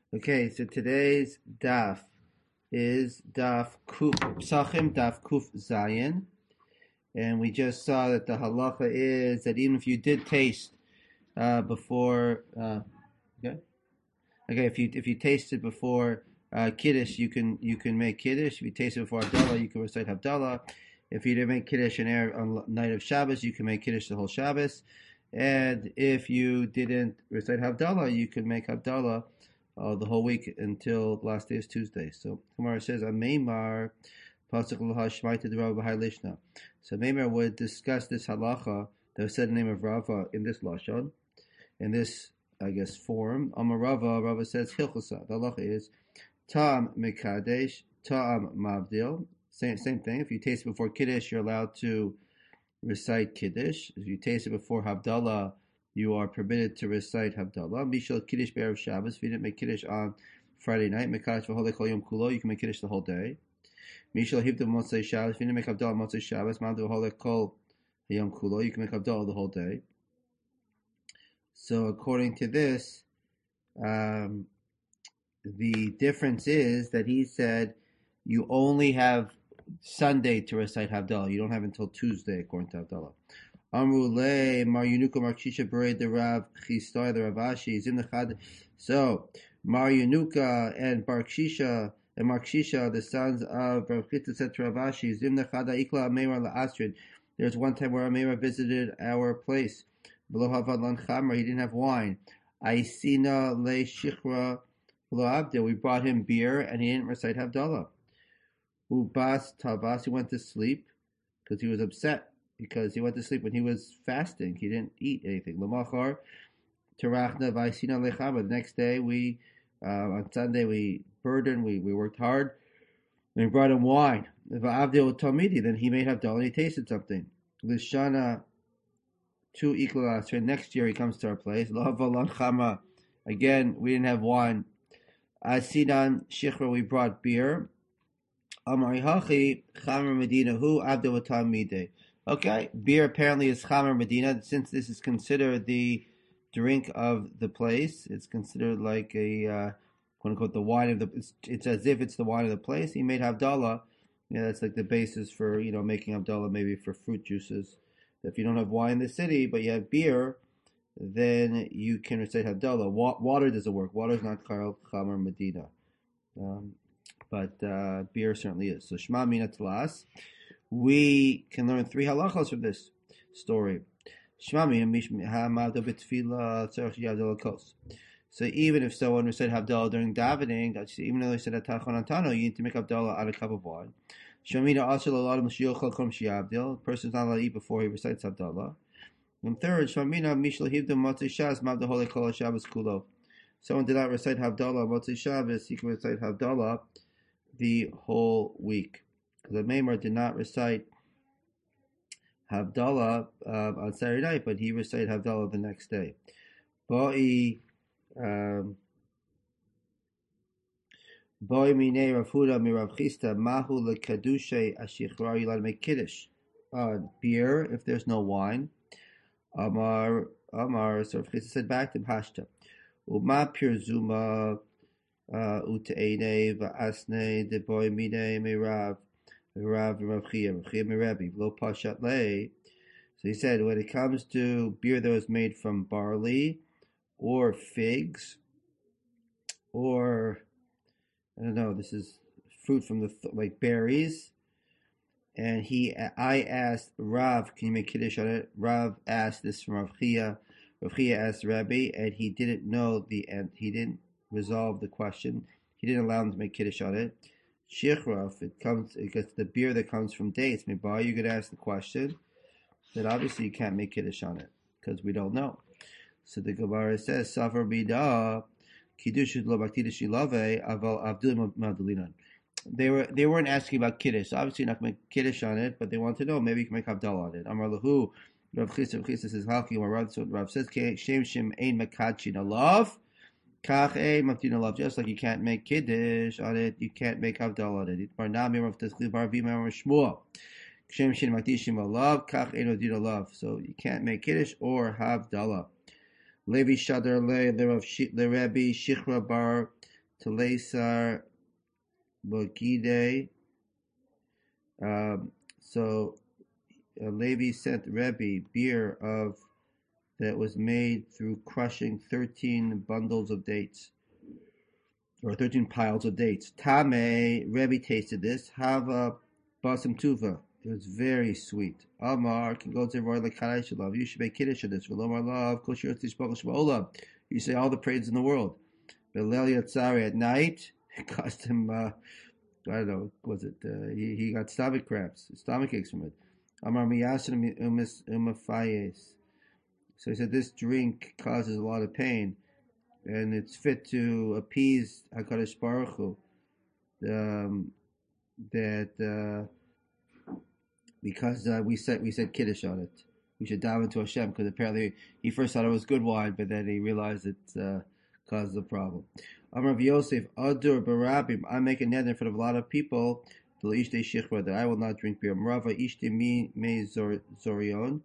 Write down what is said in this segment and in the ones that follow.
Okay, so today's daf is daf kuf psachim, daf kuf zayin, and we just saw that the halacha is that even if you did taste before, okay, if you tasted before kiddush, you can make kiddush. If you tasted before Havdalah, you can recite Havdalah. If you didn't make kiddush on night of Shabbos, you can make kiddush the whole Shabbos. And if you didn't recite Havdalah, you could make Havdalah the whole week until the last day is Tuesday. So Gemara says, "Ameimar pasuk l'hashmaita d'Rav b'hai lishna." So Meimar would discuss this halacha that was said in the name of Rava in this lashon, in this form. Amar Rava says hilchasa. The halacha is tam mekadesh, tam mavdil. Same thing. If you taste it before kiddush, you're allowed to recite kiddush. If you taste it before Havdalah, you are permitted to recite Havdalah. Mishal kiddush be'erev Shabbos. If you didn't make kiddush on Friday night, mekadesh v'holei kol yom kulo, you can make kiddush the whole day. Mishal hivdav motzei Shabbos. If you didn't make Havdalah motzei Shabbos, ma'avdav v'holei kol yom kulo, you can make Havdalah the whole day. So according to this, the difference is that he said you only have Sunday to recite Havdalah. You don't have until Tuesday, according to Havdalah. Amrule Mar Yunuka Mar Kshisha Berei the Rav Chistai the Rav Ashi Zim Nechad. So Mar Yunuka and Bar Kshisha and Mar Kshisha, the sons of Rav Chisda, said to Rav Ashi, Zim Nechada Ikla Ameira LaAstrid. There's one time where Ameira visited our place. Below Havad Lan Chamra, he didn't have wine. Aisina Le Shichra Lo Abdil. We brought him beer and he didn't recite Havdalah. Ubas Tavas, he went to sleep because he was upset because he went to sleep when he was fasting. He didn't eat anything. Lamachar Tarachna Vaisina Lechama. The next day, we on Sunday we burdened, we worked hard, and we brought him wine. Va'avdil Talmidi, then he made Havdalah and he tasted something. Lishana two equal. So next year he comes to our place. Lahavalan Chama. Again, we didn't have wine. Asidan Shichra, we brought beer. Amari Hachi Chamer Medina Hu Abdul Mide. Okay, beer apparently is Chamer Medina. Since this is considered the drink of the place, it's considered like a quote unquote the wine of the. It's as if it's the wine of the place. He made Havdalah. That's like the basis for making Havdalah maybe for fruit juices. If you don't have wine in the city but you have beer, then you can recite Havdalah. Water doesn't work. Water is not called Chamer Medina. But beer certainly is. So Shema Mina Tlas. We can learn three halachos from this story. Shema Mina Mishma'amado B'Tfila Tzarech Yavdalah Kos. So even if someone recited Havdalah during davening, even though they said Atachon Antano, you need to make Havdalah out of a cup of wine. Shema Mina also allowed Mashiach Kom Shiavdil. The person is not allowed to eat before he recites Havdalah. And third, Shema Mina Mishal Hivdim Motzei Shas Mavda Holei Kol Shabbos Kulo. Someone did not recite Havdalah Motzei Shabbos, he can recite Havdalah the whole week. Because the Maimar did not recite Havdalah on Saturday night, but he recited Havdalah the next day. Boi minei Rav Huda mi Rav Chisda mahu lekadushe ashichra. You're allowed to make kiddush on beer if there's no wine. Amar, so Rav Chisda said back to him, Hashta. Uma pirzuma Uteine va'asne de boy mine merav Rav Chia Merebi lo pashat lei. So he said, when it comes to beer that was made from barley or figs, or I don't know, this is fruit from the like berries. And I asked Rav, can you make kiddush on it? Rav asked this from Rav Chia. Rav Chia asked Rabbi, and he didn't know the end. He didn't resolve the question. He didn't allow him to make kiddush on it. Shichra, it gets the beer that comes from dates. Maybe you could ask the question. Then obviously you can't make kiddush on it because we don't know. So the Gemara says, "Safar bida kiddush lo baktidush ilave aval avdil madalinan." They weren't asking about kiddush. So obviously you're not going to make kiddush on it, but they want to know maybe you can make havdalah on it. Amar lahu Rav Chisda says halki or Rav says shem shem ein makachin alav. Just like you can't make kiddush on it, you can't make havdalah on it. So you can't make kiddush or havdalah. Levi Shadar Le Rabbi Shichra Bar Telesar Bogide. So Levi sent Rebbe beer of that was made through crushing 13 bundles of dates, or 13 piles of dates. Tame, Rebbe tasted this. Hava Basam Tuva. It was very sweet. Amar can go to Roy Lakai Shalav. You should make Kiddush of this. Velomar Love, Koshir Tishbach Shmaola. You say all the praise in the world. Belel Yatzari at night, it cost him, I don't know, was it, he got stomach cramps, stomach aches from it. Amar Miyashin Umafayes. So he said this drink causes a lot of pain, and it's fit to appease HaKadosh Baruch Hu, that because we said Kiddush on it. We should dive into Hashem, because apparently he first thought it was good wine, but then he realized it causes a problem. Amar Rav Yosef, Adur Barabim, I make a neder in front of a lot of people, that I will not drink beer. Rava Ishti Me Zorion.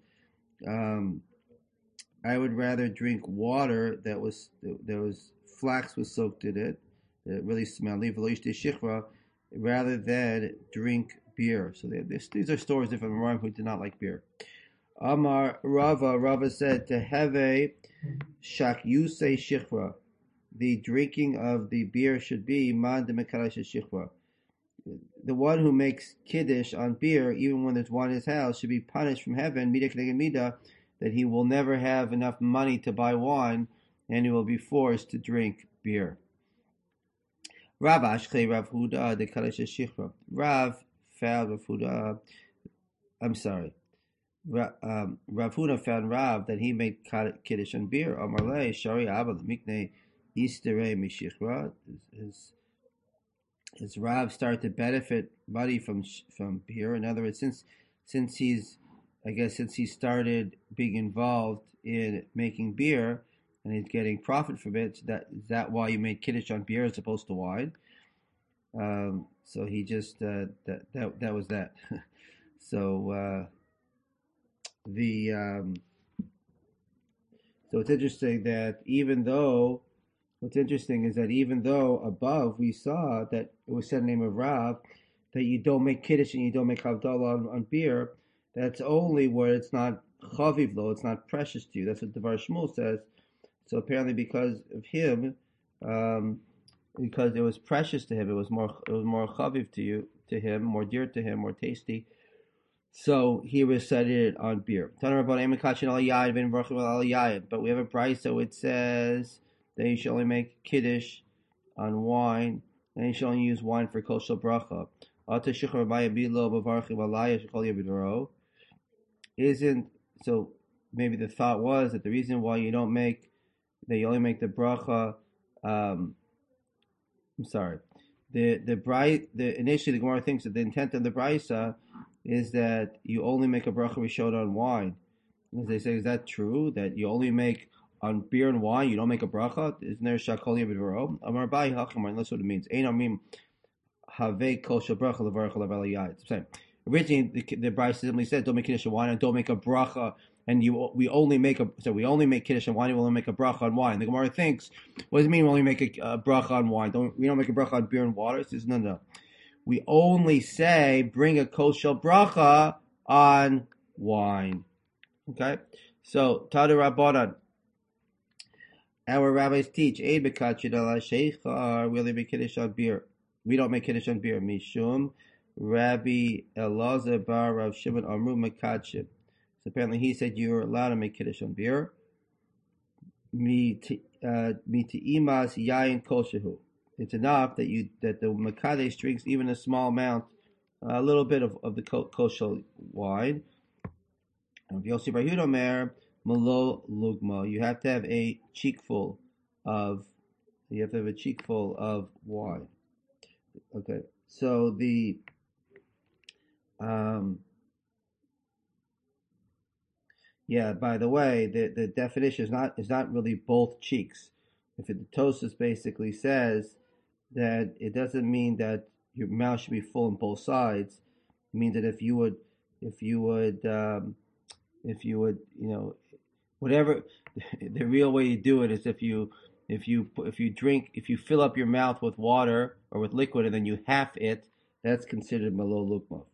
I would rather drink water that was flax was soaked in it, that really smelly, rather than drink beer. So these are stories different from Ram who did not like beer. Amar Rava said to Heve Shak Yusei Shichra. The drinking of the beer should be Man de Mekalash Shichra. The one who makes kiddush on beer, even when there's wine in his house, should be punished from heaven, Mida Kedeged Mida, that he will never have enough money to buy wine, and he will be forced to drink beer. Rav Ashkei Rav Huda de Kalash Shichra. Rav found Rav Huda. I'm sorry. Rav Huda found Rav that he made kiddush on beer. Amarle Shari Abba Mikne Istere Mishichra. His Rav started to benefit money from beer. In other words, since he started being involved in making beer and he's getting profit from it, is that why you made kiddush on beer as opposed to wine? So he just that was that. So so it's interesting that even though above we saw that it was said in the name of Rav that you don't make kiddush and you don't make havdalah on beer, that's only where it's not chaviv lo, it's not precious to you. That's what Devar Shmuel says. So apparently, because of him, because it was precious to him, it was more chaviv to him, more dear to him, more tasty. So he recited it on beer. But we have a price, so it says that you should only make kiddush on wine, and you should only use wine for kol shel bracha. Isn't so? Maybe the thought was that the reason why you only make the bracha. I'm sorry. Initially the Gemara thinks that the intent of the brisa is that you only make a bracha rishon on wine. As they say, is that true? That you only make on beer and wine, you don't make a bracha? Isn't there shakol yavidvaro? Amar bai hachamar. That's what it means. Ein amim have kol shel bracha levarach alav alayayit. Originally, the brisa simply said, "Don't make kiddush on wine and don't make a bracha." And we only make kiddush on wine. We only make a bracha on wine. The Gemara thinks, what does it mean? We only make a bracha on wine. We don't make a bracha on beer and water. It says no. We only say bring a kol shel bracha on wine. Okay, so Tadu Rabbanan. Our rabbis teach Eid Bekachid ala Sheichar. We only make kiddush on beer. We don't make kiddush on beer. Mishum Rabbi Elazar bar Rav Shimon Amru Mekachid. So apparently he said you're allowed to make kiddush on beer. Miti imas yayin kol shehu. It's enough that the Mekadesh drinks even a small amount, a little bit of the kosher wine. And Yossi Bar Yehuda Omer malo lugma. You have to have a cheekful of wine. Okay, so the by the way, the definition is not really both cheeks. If the Tosfos basically says that it doesn't mean that your mouth should be full on both sides. It means that if you would, whatever, the real way you do it is if if you fill up your mouth with water or with liquid and then you half it, that's considered malo lukmov.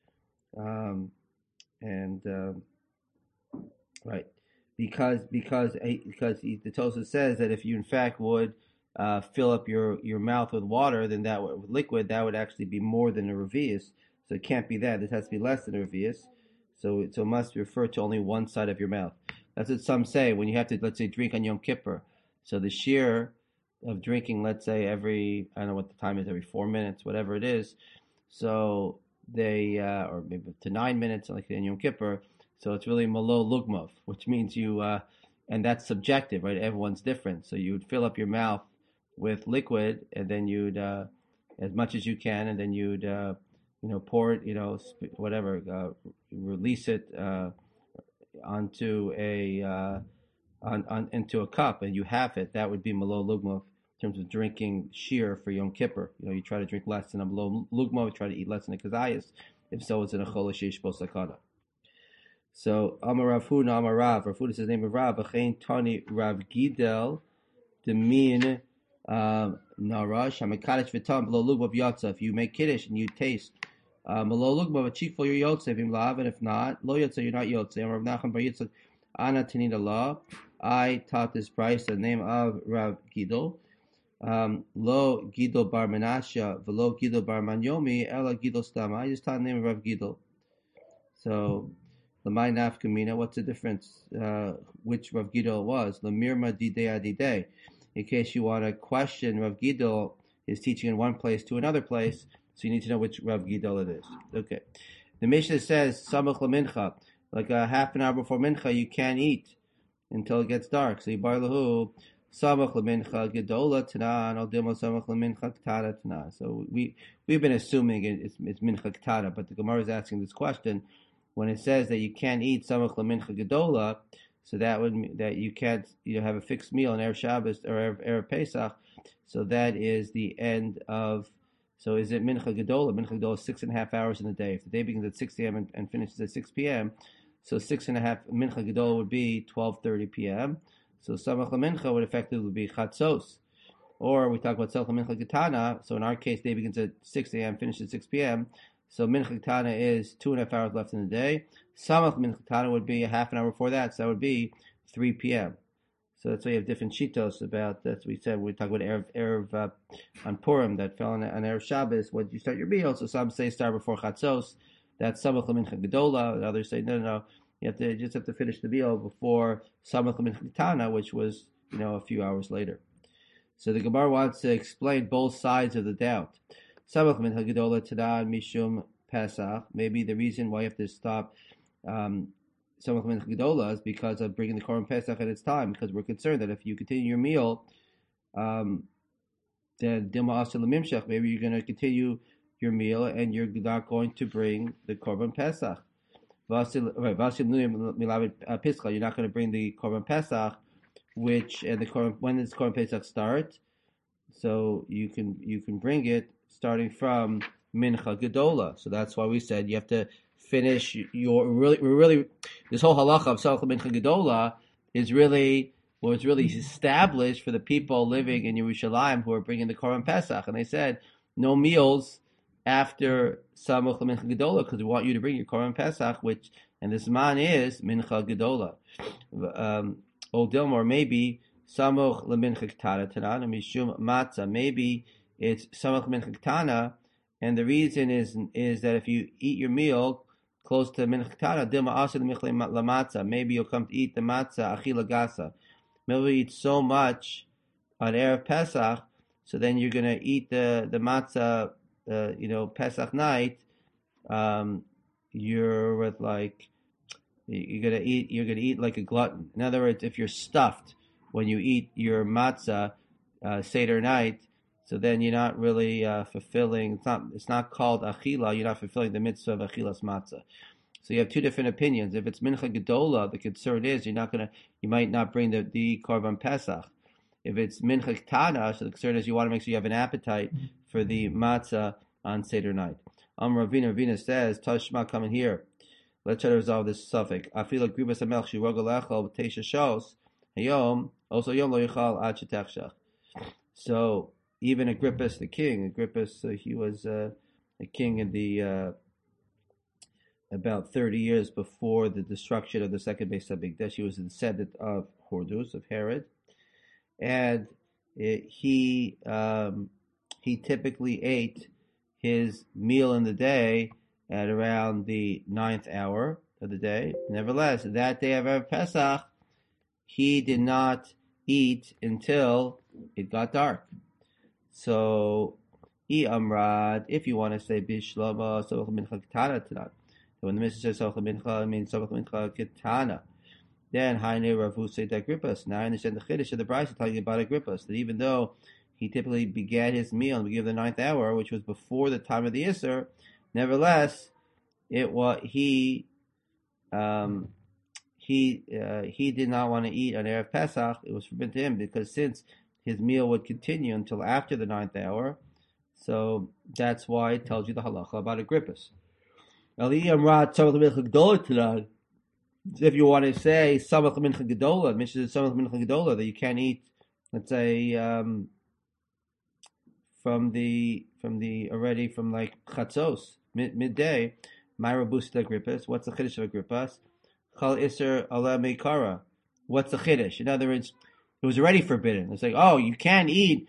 And right, because the Tosafos says that if you in fact would fill up your mouth with water, then with liquid, that would actually be more than a revius. So it can't be that. This has to be less than a revius. So it must refer to only one side of your mouth. That's what some say when you have to, let's say, drink on Yom Kippur. So the shear of drinking, let's say, every, I don't know what the time is, every 4 minutes, whatever it is. So they, or maybe to 9 minutes, like in Yom Kippur. So it's really malo lugmov, which means you, and that's subjective, right? Everyone's different. So you would fill up your mouth with liquid, and then you'd, as much as you can, and then you'd, pour it, whatever, release it onto into a cup, and you have it. That would be malo lugmov in terms of drinking shear for Yom Kippur. You try to drink less than a malo lugmov, try to eat less than a kazayas. If so, it's in a chol sheish bo sakana. So Amar Rav Huna, Amar Rav. Rav Huna is the name of Rav. Achein Tani Rav Gidel Demin Narash Hamakadosh V'Tam Malo Lugmov Yotza. If you make kiddush and you taste Malo Lugmov, a chief for your Yotze. If you lav, and if not, Lo Yotze, you're not Yotze. Amar Rav Nachman Bar Yitzchak Ana Tanita Law. I taught this price the name of Rav Gidel. Lo Gidel Bar Menashe V'Lo Gidel Bar Manyomi Ela Gidel Stama. I just taught the name of Rav Gidel. So. L'may nafkamina, what's the difference? Which Rav Gidel was? L'mirma didei adidei. In case you want to question Rav Gidel, his teaching in one place to another place, so you need to know which Rav Gidel it is. Okay. The Mishnah says, samach l'mincha, like a half an hour before mincha, you can't eat until it gets dark. So you bar lahu, samach l'mincha gedola tanan, al dimo samach l'mincha ktana tanan. So we've been assuming it's mincha ktana, but the Gemara is asking this question. When it says that you can't eat samach lamincha gedola, so that would mean that you can't have a fixed meal on Erev Shabbos or Erev Pesach. So that is the end of. So is it mincha gedola? Mincha gedola is 6.5 hours in the day. If the day begins at 6 a.m. and finishes at 6 p.m., so 6.5 mincha gedola would be 12:30 p.m. So samach lamincha would effectively be chatzos. Or we talk about samach lamincha getana. So in our case, day begins at 6 a.m. finishes at 6 p.m. So mincha ketana is 2.5 hours left in the day. Samach mincha ketana would be a half an hour before that, so that would be 3 p.m. So that's why you have different shitos about, that's what we said, we talk about Erev on Purim, that fell on Erev Shabbos, when you start your meal. So some say start before chatzos, that's samach mincha gedola, and others say no, you just have to finish the meal before samach mincha ketana, which was, a few hours later. So the Gemara wants to explain both sides of the doubt. Samach mincha gedola tadan mishum Pesach. Maybe the reason why you have to stop Samach mincha gedola is because of bringing the Korban Pesach at its time. Because we're concerned that if you continue your meal, then dilma asel lemimshach. Maybe you're going to continue your meal and you're not going to bring the Korban Pesach. You're not going to bring the Korban Pesach, when does Korban Pesach start? So you can bring it starting from mincha gedola. So that's why we said you have to finish your really this whole halacha of samach mincha gedola was really established for the people living in Yerushalayim who are bringing the Korban Pesach, and they said no meals after samach mincha gedola because we want you to bring your Korban Pesach, and this man is mincha gedola. Old Dilmor, maybe samach lemincha ketana tanan mishum matzah. Maybe it's samach mincha ketana, and the reason is that if you eat your meal close to mincha ketana, dilma asher lamatzah. Maybe you'll come to eat the matzah achila gasa. Maybe you eat so much on Erev Pesach, so then you're gonna eat the matzah, Pesach night. You're with like. You're gonna eat like a glutton. In other words, if you're stuffed when you eat your matzah Seder night, so then you're not really fulfilling. It's not called achila. You're not fulfilling the mitzvah of achilas matzah. So you have two different opinions. If it's mincha gedola, the concern is you might not bring the korban pesach. If it's mincha ketana, so the concern is you want to make sure you have an appetite for the matzah on Seder night. Ravina says, Tashma, come in here. Let's try to resolve this suffix. Afila gribas hamelch shirog alechol b'teisha shos Hayom also Yom Lo Yichal Ad Shetachshach. So even Agrippus the king, he was a king in the about 30 years before the destruction of the second Beis Hamikdash. He was a descendant of Hordus, of Herod, and he typically ate his meal in the day at around the 9th hour of the day. Nevertheless, that day of Erev Pesach, he did not eat until it got dark. So, Amrad, if you want to say Bishlama, Sobach Mincha Ketana tonight. So when the Mishnah says Sobach Mincha, it means Sobach Mincha Ketana. Then Haine Ravu said Agrippas. Now I understand the Chiddush of the Brisa telling you about Agrippas, that even though he typically began his meal in the beginning of the 9th hour, which was before the time of the Isser, nevertheless, it was he did not want to eat on Erev Pesach. It was forbidden to him because since his meal would continue until after the 9th hour, so that's why it tells you the halacha about Agrippas. If you want to say Samach Mincha Gedola, Mishnah Samach Mincha Gedola, that you can't eat, let's say, from like Chatzos, midday, Myra Busta Agrippas, what's the Chiddush of Agrippas? Chal Isser Ala Meikara. What's the Chiddush? In other words, it was already forbidden. It's like, oh, you can't eat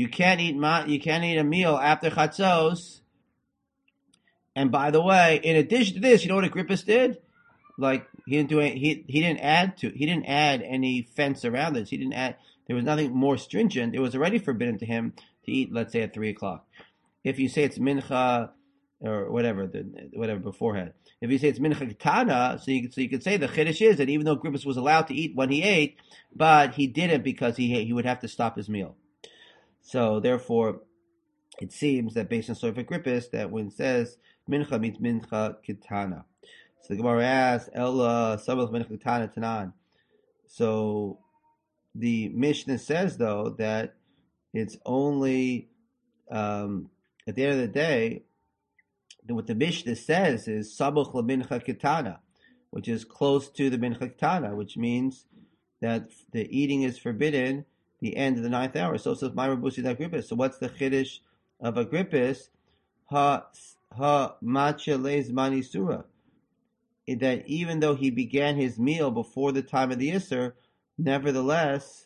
a meal after Chatzos. And by the way, in addition to this, you know what Agrippas did? Like he didn't add any fence around this. There was nothing more stringent. It was already forbidden to him to eat, let's say, at 3:00. If you say it's mincha or whatever beforehand. If you say it's mincha ketana, so you could say the chiddush is that even though Agrippas was allowed to eat when he ate, but he didn't because he would have to stop his meal. So therefore, it seems that based on story of Agrippas, that when it says mincha means mincha ketana. So the Gemara asks, Ella Sabach mincha ketana tanan. So the Mishnah says though that it's only at the end of the day, what the Mishnah says is Sabach mincha ketana, which is close to the mincha ketana, which means that the eating is forbidden the end of the 9th hour. So says Myra Busi Agrippas. So what's the chiddush of Agrippas? Ha matcha leizmani surah. That even though he began his meal before the time of the Isser, nevertheless,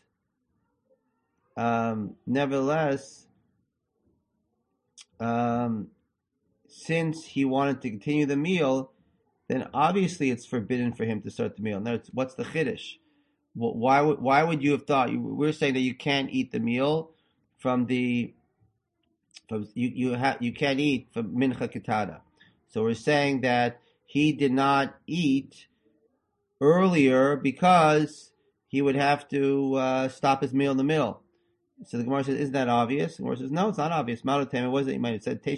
since he wanted to continue the meal, then obviously it's forbidden for him to start the meal. Now, what's the chiddush? Why would you have thought? We're saying that you can't eat the meal you can't eat from mincha ketana. So we're saying that he did not eat earlier because he would have to stop his meal in the middle. So the Gemara says, isn't that obvious? The Gemara says, no, it's not obvious. It wasn't. You might have said,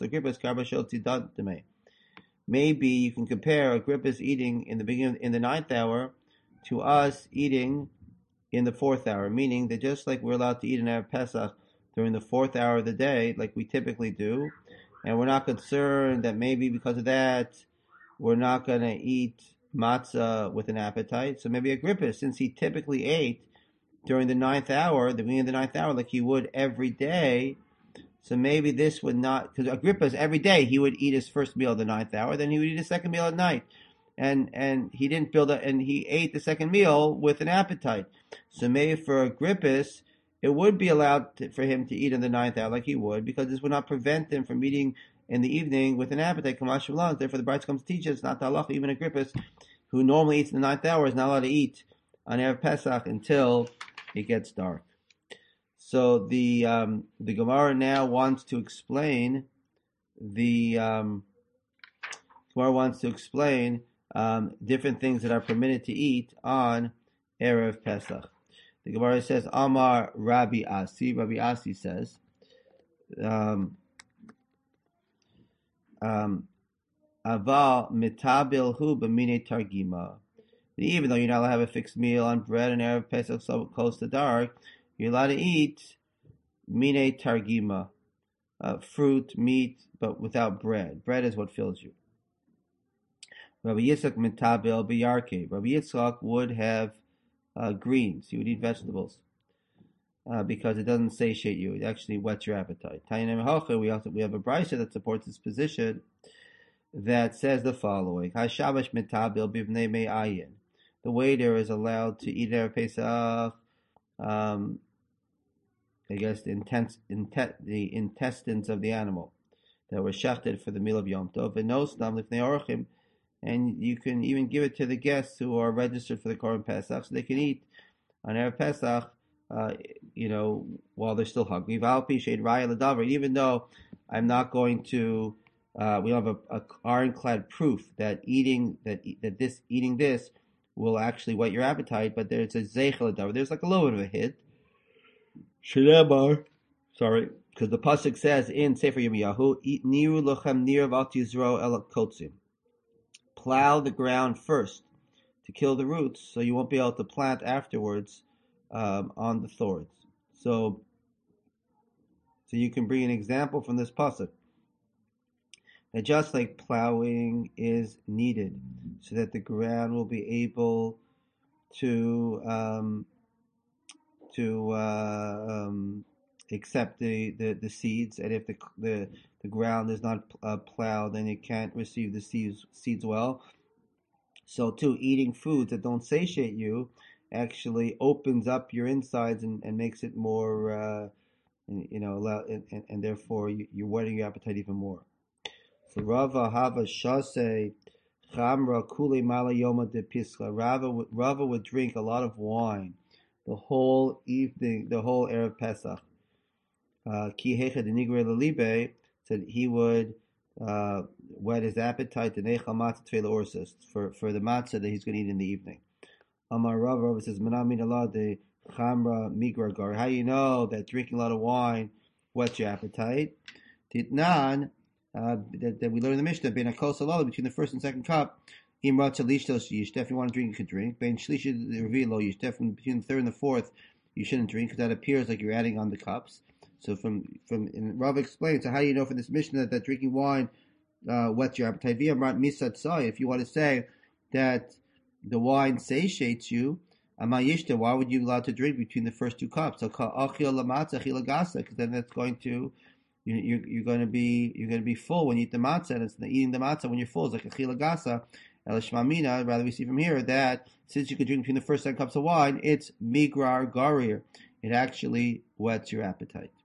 maybe you can compare Agrippa's eating in the beginning, in the 9th hour, to us eating in the 4th hour, meaning that just like we're allowed to eat an Erev Pesach during the 4th hour of the day, like we typically do, and we're not concerned that maybe because of that, we're not going to eat matzah with an appetite. So maybe Agrippa, since he typically ate during the 9th hour, the beginning of the 9th hour, like he would every day, so maybe this would not, because Agrippa's every day he would eat his first meal at the 9th hour, then he would eat his second meal at night. And he didn't and he ate the second meal with an appetite. So maybe for Agrippas, it would be allowed for him to eat in the 9th hour like he would, because this would not prevent him from eating in the evening with an appetite. Therefore, the Brisa comes to teach us not the halacha. Even Agrippas, who normally eats in the 9th hour, is not allowed to eat on Erev Pesach until it gets dark. So the Gemara now wants to explain different things that are permitted to eat on Erev Pesach. The Gemara says, Amar Rabbi Asi. Rabbi Asi says, Aval mitabil hu b'mine targima. Even though you're not allowed to have a fixed meal on bread and Erev Pesach so close to dark, you're allowed to eat mine targima, fruit, meat, but without bread. Bread is what fills you. Rabbi Yitzchak mitabil b'yarke. Rabbi Yitzchak would have greens. You would eat vegetables because it doesn't satiate you. It actually whets your appetite. We have a brisa that supports this position that says the following: Hashabash metabil bivnei me'ayin. The waiter is allowed to eat Erev Pesach. I guess the intestines of the animal that were shechted for the meal of Yom Tov, and you can even give it to the guests who are registered for the Korban Pesach, so they can eat on Erev Pesach, while they're still hungry. Even though I'm not going to, we have a ironclad proof that eating this will actually whet your appetite, but there's a zeichel davar. There's like a little bit of a hint. Sorry, because the pasuk says in Sefer Yirmiyahu, "Niru lochem nir v'al tizro el kotzim." Plow the ground first to kill the roots, so you won't be able to plant afterwards on the thorns. So you can bring an example from this pasuk that just like plowing is needed, so that the ground will be able to accept the seeds, and if the ground is not plowed, then it can't receive the seeds well. So too, eating foods that don't satiate you actually opens up your insides and makes it more, and therefore you're whetting your appetite even more. So Rava Hava Shase Chamra Kule Mala Yoma de Pischa. Rava would drink a lot of wine the whole evening, the whole Erev Pesach. Ki Hecha de Nigre Lalibe said he would whet his appetite for the matzah that he's going to eat in the evening. Amar Rava says, Manamin Allah de Chamra Migra Gar. How you know that drinking a lot of wine whets your appetite? Titnan, that we learn in the Mishnah, between the first and second cup, if you want to drink, you could drink. Between the third and the fourth, you shouldn't drink, because that appears like you're adding on the cups. So and Rav explains, so how do you know from this Mishnah that drinking wine whets your appetite? If you want to say that the wine satiates you, why would you be allowed to drink between the first two cups? So because then that's going to you're going to be full when you eat the matzah, and it's eating the matzah when you're full. It's like a chila gasa. Rather, we see from here that since you could drink between the first 10 cups of wine, it's migrar garir. It actually whets your appetite.